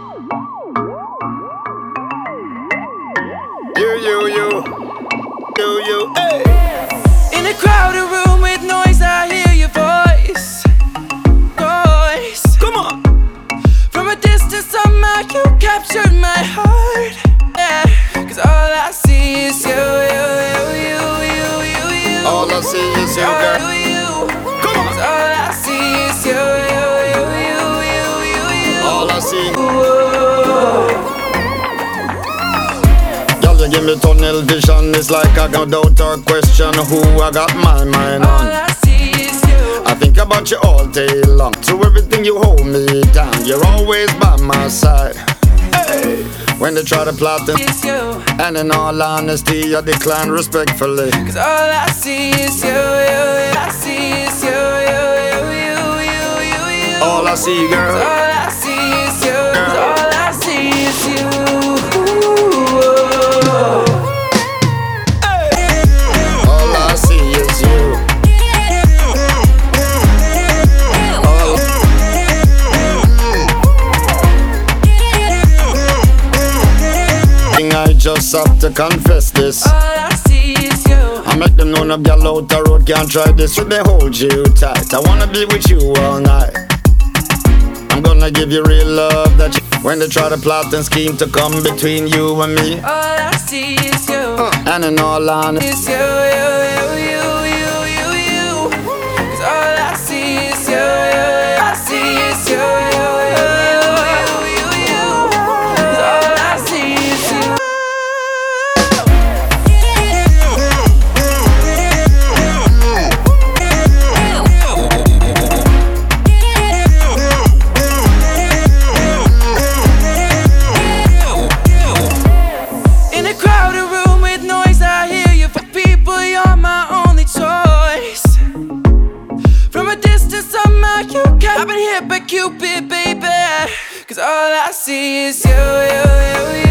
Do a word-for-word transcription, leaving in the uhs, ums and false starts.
You, you, you, you, you, hey. In a crowded room with noise, I hear your voice. Voice. Come on. From a distance, somehow you captured my heart. Yeah. Cause all I see is you, you, you, you, you, you, you. All I see is you, girl. You, you. Come on. Cause all I see is you, you, you, you, you, you, you. All I see. Whoa. You give me tunnel vision, it's like I got doubt or question who I got my mind All on. I see is you. I think about you all day long. Through everything you hold me down, you're always by my side. Hey. When they try to plot it, It's you. and in all honesty, I decline respectfully. Cause all I see is you, you, you. I see is you, you, you, you, you, you, you. All I see, girl. All I see is you. All I see is you. All I see is you. All I just have to confess this. All I see is you. I make them know no girl out the road can't try this. Should they hold you tight? I wanna be with you all night. I'm gonna give you real love that you, when they try to plot and scheme to come between you and me. All I see is you. Uh, and in all honesty, It's you, you, you, you, you, you, you. Cause all I see is you, you, you. I see is you, you, you, you, you, you, you. Cause all I see is you. In a crowded room with noise, I hear you. For people, you're my only choice. From a distance, somehow you kept. I've been hit by Cupid, baby. Cause all I see is you, you, you, you.